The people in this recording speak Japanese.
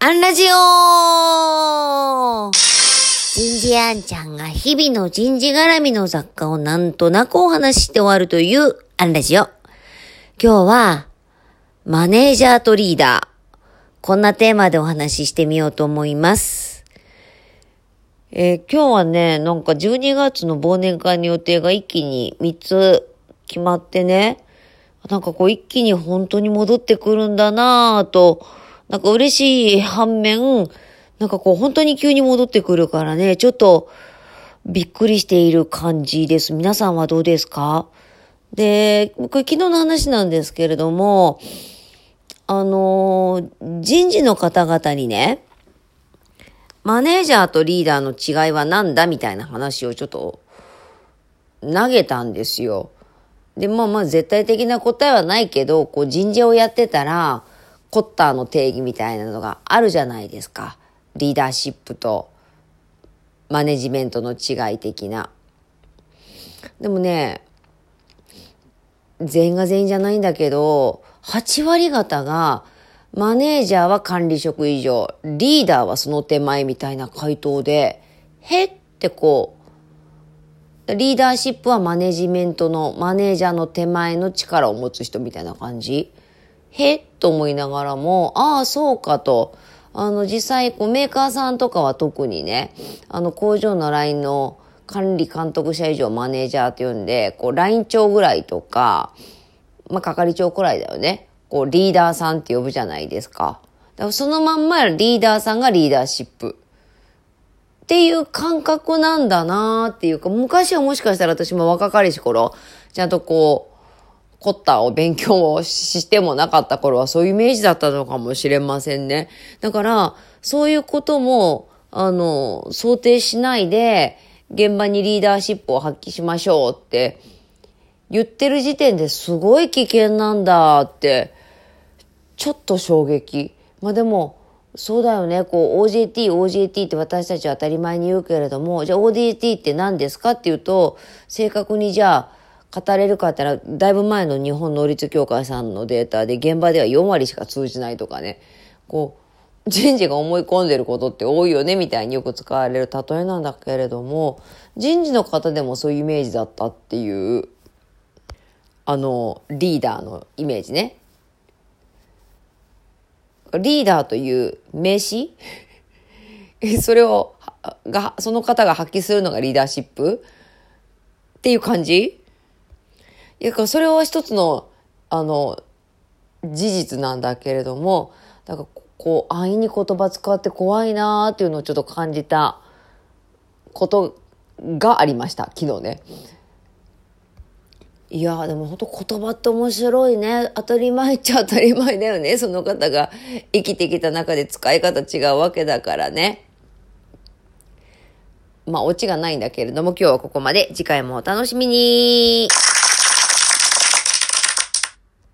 アンラジオ人事アンちゃんが日々の人事絡みの雑貨をなんとなくお話しして終わるというアンラジオ。今日はマネージャーとリーダー。こんなテーマでお話ししてみようと思います。今日はね、なんか12月の忘年会の予定が一気に3つ決まってね、なんかこう一気に本当に戻ってくるんだなぁと、なんか嬉しい反面、なんかこう本当に急に戻ってくるからね、ちょっとびっくりしている感じです。皆さんはどうですか？で、これ昨日の話なんですけれども、人事の方々にね、マネージャーとリーダーの違いは何だみたいな話をちょっと投げたんですよ。で、まあ絶対的な答えはないけど、こう人事をやってたら、コッターの定義みたいなのがあるじゃないですか。リーダーシップとマネジメントの違い的な。でもね、全員が全員じゃないんだけど、8割方がマネージャーは管理職以上、リーダーはその手前みたいな回答で、へってこう、リーダーシップはマネジメントのマネージャーの手前の力を持つ人みたいな感じ。へっと思いながらも、ああ、そうかと。実際、メーカーさんとかは特にね、工場のラインの管理監督者以上マネージャーって呼んで、ライン長ぐらいとか、係長くらいだよね。リーダーさんって呼ぶじゃないですか。だからそのまんまリーダーさんがリーダーシップ。っていう感覚なんだなーっていうか、昔はもしかしたら私も若かりし頃、ちゃんとコッターを勉強をしてもなかった頃はそういうイメージだったのかもしれませんね。だから、そういうことも、想定しないで、現場にリーダーシップを発揮しましょうって言ってる時点ですごい危険なんだって、ちょっと衝撃。でも、そうだよね。OJT って私たちは当たり前に言うけれども、じゃあ OJT って何ですかっていうと、正確にじゃあ語れるかって言ったら、だいぶ前の日本能率協会さんのデータで、現場では4割しか通じないとかね。人事が思い込んでることって多いよねみたいによく使われる例えなんだけれども、人事の方でもそういうイメージだったっていう、リーダーのイメージね。リーダーという名詞それを、その方が発揮するのがリーダーシップっていう感じ？それは一つの、事実なんだけれども、だから安易に言葉使って怖いなーっていうのをちょっと感じたことがありました、昨日ね。いやでも本当言葉って面白いね。当たり前っちゃ当たり前だよね。その方が生きてきた中で使い方違うわけだからね。オチがないんだけれども、今日はここまで。次回もお楽しみに。